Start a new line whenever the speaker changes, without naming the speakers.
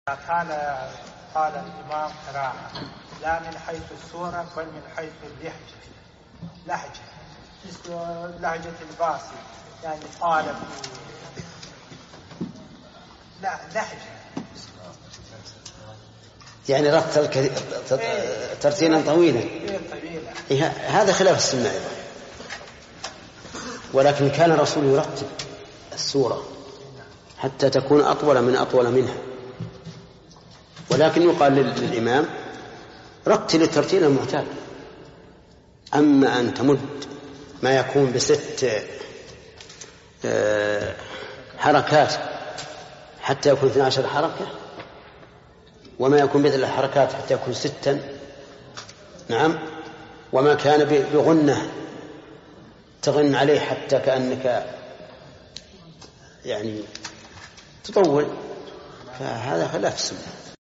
قال الإمام قراءة لا من حيث السورة بل من حيث لهجة مثل لهجة الباسي، يعني قال لا لهجة،
يعني رتل ترتيلا طويلا. هذا خلاف السنة أيضا، ولكن كان الرسول يرتب السورة حتى تكون أطول منها، ولكن يقال للإمام رتل الترتيل المعتاد. أما أن تمد ما يكون ب6 حركات حتى يكون 12 حركة، وما يكون ب3 حركات حتى يكون 6، نعم، وما كان بغنة تغن عليه حتى كأنك يعني تطول، فهذا خلاف السنة.